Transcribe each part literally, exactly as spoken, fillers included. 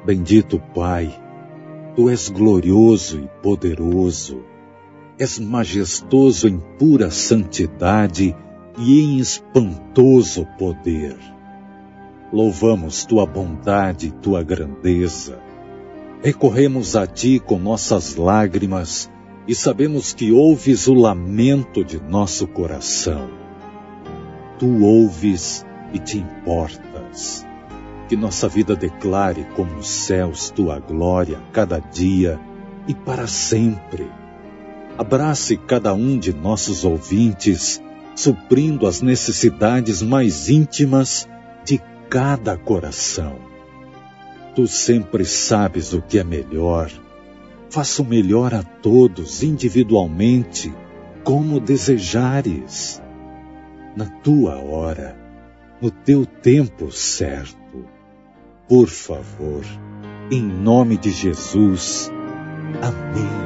Bendito Pai, Tu és glorioso e poderoso, és majestoso em pura santidade e em espantoso poder. Louvamos Tua bondade e Tua grandeza. Recorremos a Ti com nossas lágrimas e sabemos que ouves o lamento de nosso coração. Tu ouves e te importas. Que nossa vida declare como os céus Tua glória cada dia e para sempre. Abrace cada um de nossos ouvintes, suprindo as necessidades mais íntimas de cada coração. Tu sempre sabes o que é melhor. Faça o melhor a todos individualmente, como desejares. Na Tua hora, no Teu tempo certo. Por favor, em nome de Jesus. Amém.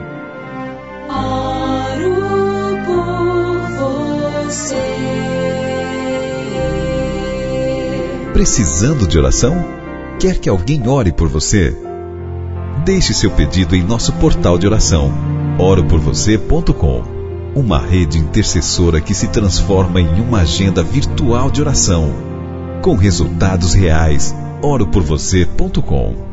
Oro por você. Precisando de oração? Quer que alguém ore por você? Deixe seu pedido em nosso portal de oração, oro por você ponto com. Uma rede intercessora que se transforma em uma agenda virtual de oração, com resultados reais. oro por você ponto com.